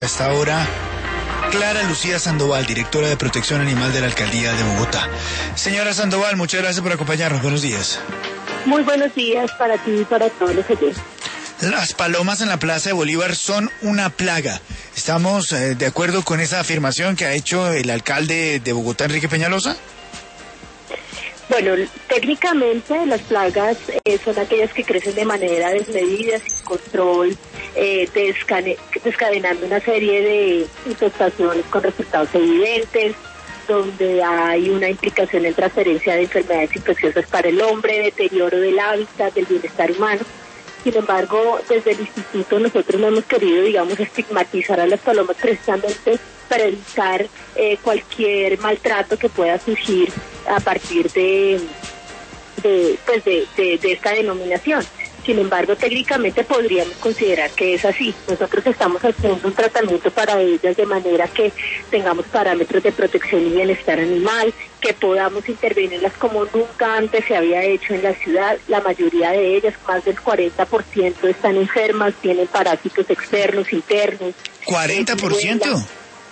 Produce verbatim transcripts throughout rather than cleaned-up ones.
Hasta ahora, Clara Lucía Sandoval, directora de Protección Animal de la Alcaldía de Bogotá. Señora Sandoval, muchas gracias por acompañarnos. Buenos días. Muy buenos días para ti y para todos los oyentes. Las palomas en la Plaza de Bolívar son una plaga. ¿Estamos eh, de acuerdo con esa afirmación que ha hecho el alcalde de Bogotá, Enrique Peñalosa? Bueno, técnicamente las plagas eh, son aquellas que crecen de manera desmedida, sin control, eh, descane- descadenando una serie de infestaciones con resultados evidentes, donde hay una implicación en transferencia de enfermedades infecciosas para el hombre, deterioro del hábitat, del bienestar humano. Sin embargo, desde el instituto nosotros no hemos querido, digamos, estigmatizar a las palomas precisamente para evitar eh, cualquier maltrato que pueda surgir a partir de, de, pues de, de, de esta denominación. Sin embargo, técnicamente podríamos considerar que es así. Nosotros estamos haciendo un tratamiento para ellas de manera que tengamos parámetros de protección y bienestar animal, que podamos intervenirlas como nunca antes se había hecho en la ciudad. La mayoría de ellas, más del cuarenta por ciento, están enfermas, tienen parásitos externos, internos. ¿cuarenta por ciento? Eh,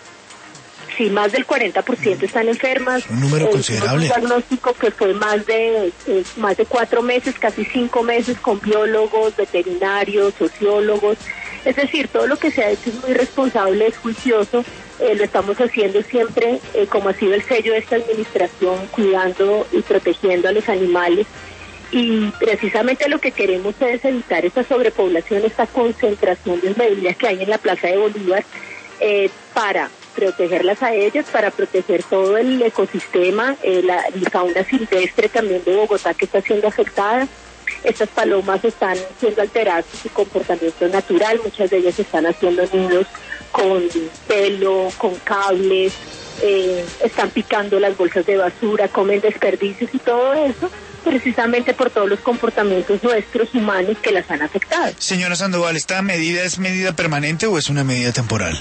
Sí, más del cuarenta por ciento están enfermas. Un número eh, considerable. Un diagnóstico que fue más de eh, más de cuatro meses, casi cinco meses, con biólogos, veterinarios, sociólogos. Es decir, todo lo que se ha hecho es muy responsable, es juicioso. Eh, lo estamos haciendo siempre, eh, como ha sido el sello de esta administración, cuidando y protegiendo a los animales. Y precisamente lo que queremos es evitar esta sobrepoblación, esta concentración desmedida que hay en la Plaza de Bolívar, eh, para protegerlas a ellas, para proteger todo el ecosistema, eh, la, la fauna silvestre también de Bogotá que está siendo afectada. Estas palomas están siendo alteradas en su comportamiento natural, muchas de ellas están haciendo nidos con pelo, con cables, eh, están picando las bolsas de basura, comen desperdicios y todo eso, precisamente por todos los comportamientos nuestros humanos que las han afectado. Señora Sandoval, ¿esta medida es medida permanente o es una medida temporal?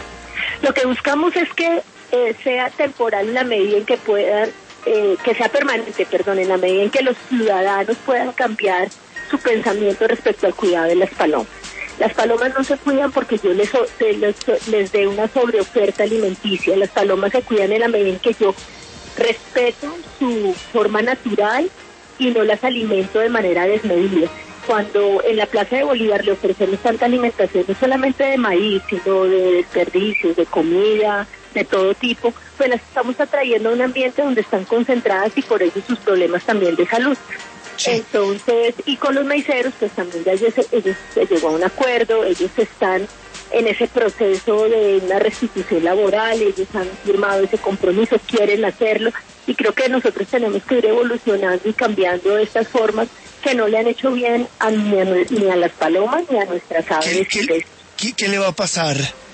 Lo que buscamos es que eh, sea temporal en la medida en que puedan, eh, que sea permanente, perdón, en la medida en que los ciudadanos puedan cambiar su pensamiento respecto al cuidado de las palomas. Las palomas no se cuidan porque yo les, les, les dé una sobreoferta alimenticia. Las palomas se cuidan en la medida en que yo respeto su forma natural y no las alimento de manera desmedida. Cuando en la Plaza de Bolívar le ofrecemos tanta alimentación, no solamente de maíz, sino de desperdicios, de comida, de todo tipo, pues las estamos atrayendo a un ambiente donde están concentradas y por ello sus problemas también de salud. Sí. Entonces, y con los maiceros, pues también ya ellos, ellos se llegó a un acuerdo, ellos están en ese proceso de una restitución laboral, ellos han firmado ese compromiso, quieren hacerlo, y creo que nosotros tenemos que ir evolucionando y cambiando estas formas que no le han hecho bien a, ni, a, ni a las palomas ni a nuestras aves. ¿Qué, qué, qué, qué le va a pasar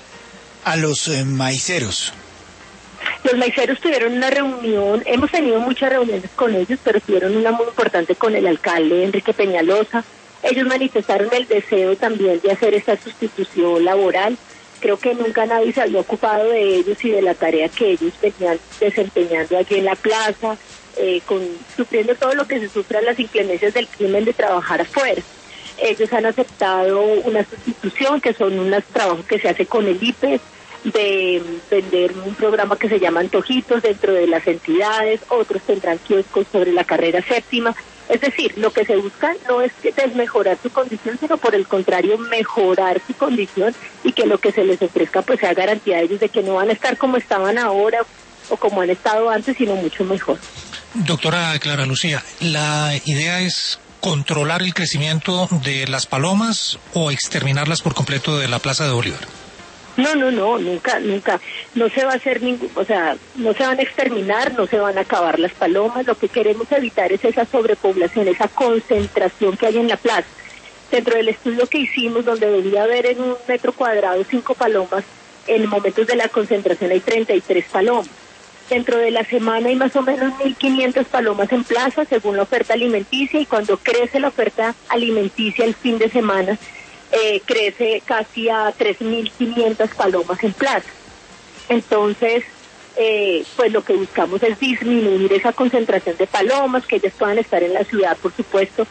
a los eh, maiceros? Los maiceros tuvieron una reunión, hemos tenido muchas reuniones con ellos, pero tuvieron una muy importante con el alcalde Enrique Peñalosa. Ellos manifestaron el deseo también de hacer esta sustitución laboral. Creo que nunca nadie se había ocupado de ellos y de la tarea que ellos venían desempeñando allí en la plaza, eh, con, sufriendo todo lo que se sufre las inclemencias del crimen de trabajar afuera. Ellos han aceptado una sustitución, que son unos trabajos que se hace con el I P E S, de vender un programa que se llama Antojitos dentro de las entidades, otros tendrán kioscos sobre la carrera séptima. Es decir, lo que se busca no es que desmejorar su condición, sino por el contrario, mejorar su condición y que lo que se les ofrezca pues sea garantía a ellos de que no van a estar como estaban ahora o como han estado antes, sino mucho mejor. Doctora Clara Lucía, ¿la idea es controlar el crecimiento de las palomas o exterminarlas por completo de la Plaza de Bolívar? No, no, no, nunca, nunca. No se va a hacer ningún, o sea, no se van a exterminar, no se van a acabar las palomas. Lo que queremos evitar es esa sobrepoblación, esa concentración que hay en la plaza. Dentro del estudio que hicimos, donde debía haber en un metro cuadrado cinco palomas, en momentos de la concentración hay treinta y tres palomas. Dentro de la semana hay más o menos mil quinientas palomas en plaza, según la oferta alimenticia, y cuando crece la oferta alimenticia el fin de semana, Eh, crece casi a tres mil quinientas palomas en plaza. Entonces, eh, pues lo que buscamos es disminuir esa concentración de palomas, que ellas puedan estar en la ciudad, por supuesto,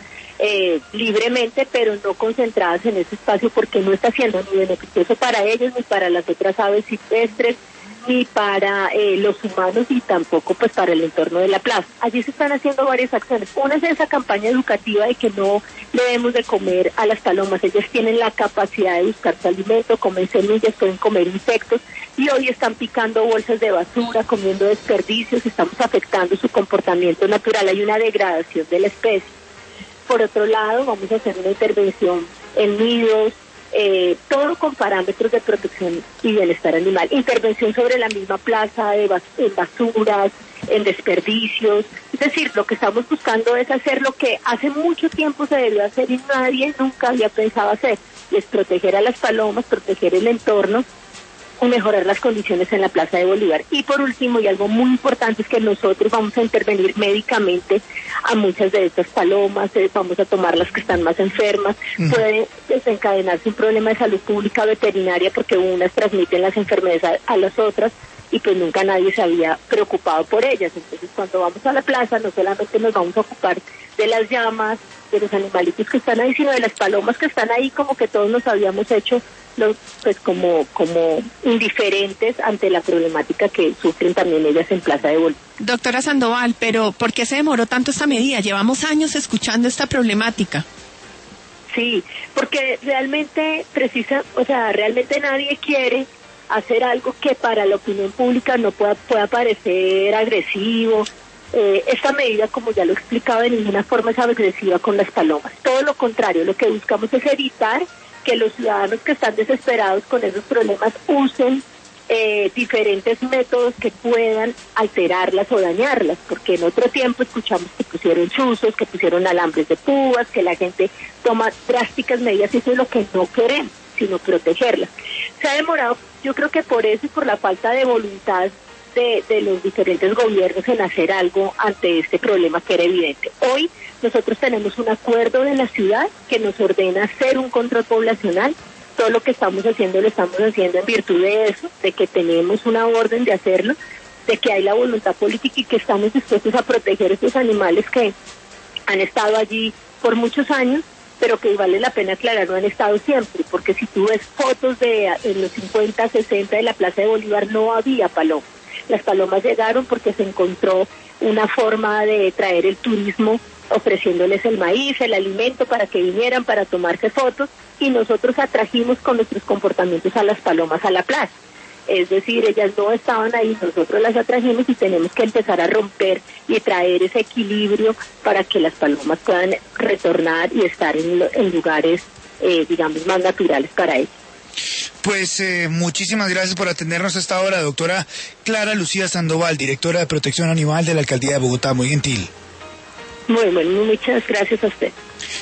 eh, libremente, pero no concentradas en ese espacio porque no está siendo ni beneficioso para ellos, ni para las otras aves silvestres, ni para eh, los humanos y tampoco pues para el entorno de la plaza. Allí se están haciendo varias acciones. Una es esa campaña educativa de que no debemos de comer a las palomas. Ellas tienen la capacidad de buscar su alimento, comen semillas, pueden comer insectos y hoy están picando bolsas de basura, comiendo desperdicios, estamos afectando su comportamiento natural. Hay una degradación de la especie. Por otro lado, vamos a hacer una intervención en nidos, Eh, todo con parámetros de protección y bienestar animal. Intervención sobre la misma plaza, de bas en basuras, en desperdicios. Es decir, lo que estamos buscando es hacer lo que hace mucho tiempo se debió hacer y nadie nunca había pensado hacer, y es proteger a las palomas, proteger el entorno y mejorar las condiciones en la Plaza de Bolívar. Y por último, y algo muy importante, es que nosotros vamos a intervenir médicamente a muchas de estas palomas, eh, vamos a tomar las que están más enfermas, uh-huh. Puede desencadenarse un problema de salud pública veterinaria porque unas transmiten las enfermedades a, a las otras y pues nunca nadie se había preocupado por ellas. Entonces cuando vamos a la plaza no solamente nos vamos a ocupar de las llamas, de los animalitos que están ahí, sino de las palomas que están ahí, como que todos nos habíamos hecho los, pues como como indiferentes ante la problemática que sufren también ellas en Plaza de Bolívar. Doctora Sandoval, pero ¿por qué se demoró tanto esta medida? Llevamos años escuchando esta problemática. Sí, porque realmente precisa, o sea, realmente nadie quiere hacer algo que para la opinión pública no pueda, pueda parecer agresivo. Eh, esta medida, como ya lo he explicado, de ninguna forma es agresiva con las palomas. Todo lo contrario, lo que buscamos es evitar que los ciudadanos que están desesperados con esos problemas usen eh, diferentes métodos que puedan alterarlas o dañarlas, porque en otro tiempo escuchamos que pusieron chuzos, que pusieron alambres de púas, que la gente toma drásticas medidas, y eso es lo que no queremos, sino protegerlas. Se ha demorado, yo creo que por eso y por la falta de voluntad De, de los diferentes gobiernos en hacer algo ante este problema que era evidente. Hoy nosotros tenemos un acuerdo de la ciudad que nos ordena hacer un control poblacional. Todo lo que estamos haciendo lo estamos haciendo en virtud de eso, de que tenemos una orden de hacerlo, de que hay la voluntad política y que estamos dispuestos a proteger estos animales que han estado allí por muchos años, pero que vale la pena aclarar, no han estado siempre, porque si tú ves fotos de en los cincuenta, sesenta de la Plaza de Bolívar no había palomas. Las palomas llegaron porque se encontró una forma de traer el turismo ofreciéndoles el maíz, el alimento para que vinieran para tomarse fotos, y nosotros atrajimos con nuestros comportamientos a las palomas a la plaza. Es decir, ellas no estaban ahí, nosotros las atrajimos y tenemos que empezar a romper y traer ese equilibrio para que las palomas puedan retornar y estar en, en lugares, eh, digamos, más naturales para ellas. Pues eh, muchísimas gracias por atendernos a esta hora, doctora Clara Lucía Sandoval, directora de Protección Animal de la Alcaldía de Bogotá. Muy gentil. Muy bueno, muchas gracias a usted.